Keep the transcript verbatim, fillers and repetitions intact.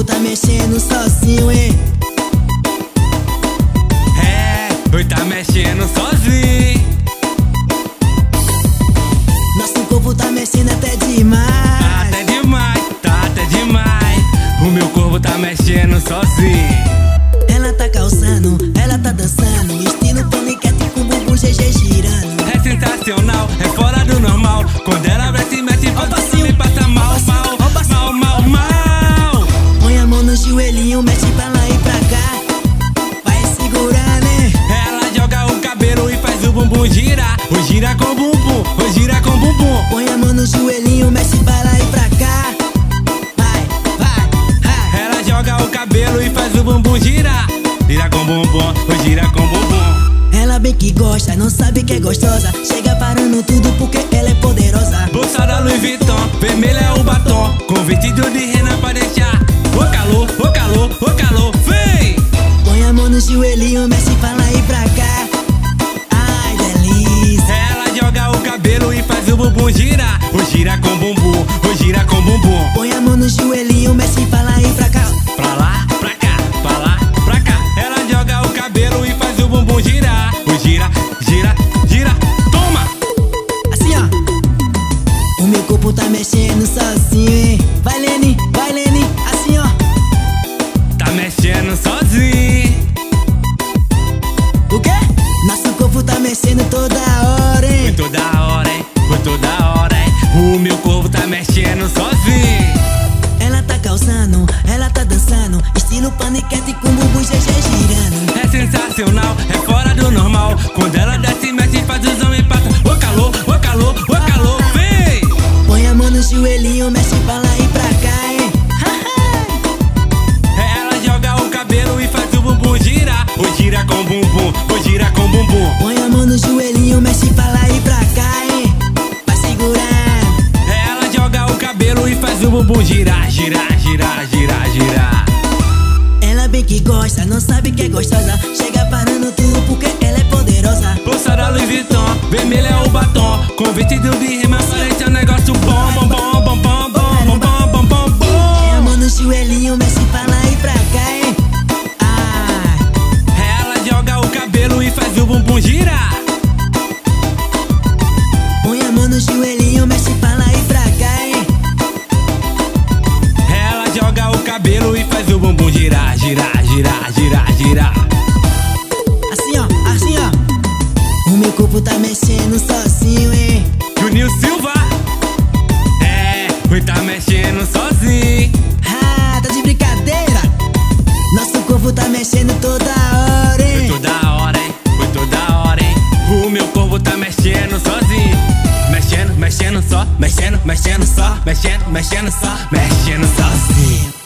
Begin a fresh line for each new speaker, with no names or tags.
tá mexendo sozinho, hein?
É, oi, tá mexendo sozinho.
Nosso corpo tá mexendo até demais.
Tá até demais, tá até demais. O meu corpo tá mexendo sozinho.
Ela tá calçando, ela tá dançando, estilo paniquete com bumbum G G girando.
É sensacional, é fora do normal. Quando ela vai se mete, faz o me passa mal, mal, mal, mal, mal.
Põe a mão no joelhinho, mexe pra lá e pra cá. Vai segurar, né?
Ela joga o cabelo e faz o bumbum girar. O gira com bumbum, o gira com bumbum.
Põe a mão no joelhinho, mexe pra lá e pra cá. Vai, vai, vai.
Ela joga o cabelo e faz o bumbum girar. Gira com bumbum, o gira com bumbum.
Ela bem que gosta, não sabe que é gostosa. Chega parando tudo porque ela é poderosa.
Bolsa da Louis Vuitton, vermelho é o batom. Com vestido de rena pra deixar o calor, o calor, o calor. Vem!
Põe a mão no joelhinho, mexe pra lá e pra cá. Ai, delícia.
Ela joga o cabelo e faz o bumbum girar. O gira com bumbum, o gira com bumbum.
Põe a mão no joelhinho, mexe pra lá e pra cá.
Pra lá, pra cá, pra lá, pra cá. Ela joga o cabelo e faz o bumbum girar. O gira, gira, gira. Toma!
Assim, ó. O meu corpo tá mexendo sozinho, hein? Vai, Lene, vai, Lene. Assim, ó.
Tá mexendo sozinho.
O quê? Nosso corpo tá mexendo toda hora,
Foi
hein?
toda hora, hein? Foi toda hora, hein? O meu corpo tá mexendo sozinho.
Ela tá calçando, ela tá dançando, estilo paniquete com bumbum G G girando.
É sensacional, é fora do normal. Quando ela desce, mexe, faz os homens passam. O calor, o calor, o calor, vem!
Põe a mão no joelhinho, mexe pra lá e pra cá, hein?
Ela joga o cabelo e faz o bumbum girar. O gira com bumbum, o gira com bumbum.
Põe a mão no joelhinho, mexe pra lá e pra cá, hein? Vai segurar.
Ela joga o cabelo e faz o bumbum girar, girar, girar, girar, girar.
Ela bem que gosta, não sabe que é gostosa. Chega parando tudo porque ela é poderosa.
Bolsa da Louis Vuitton, vermelho é o batom. Com vestido de rima, parece um negócio bom, bom, bom, bom, bom, bom, bom, bom, bom, bom.
Põe a mão no joelhinho, mexe pra lá e pra cá, hein? Ai.
Ela joga o cabelo e faz o bumbum girar.
Põe a mão no joelhinho, mexe pra lá e pra cá, hein?
Ela joga o cabelo e faz o bumbum girar, girar, girar, girar, girar.
Assim, ó, assim, ó. O meu corpo tá mexendo sozinho, hein?
Juninho Silva, é, oi, tá mexendo sozinho.
Ah, tá de brincadeira. Nosso corpo tá mexendo toda hora,
Foi
hein?
toda hora, hein? Foi toda hora, hein? O meu corpo tá mexendo sozinho. Mexendo, mexendo só, mexendo, mexendo só, mexendo, mexendo só, mexendo sozinho.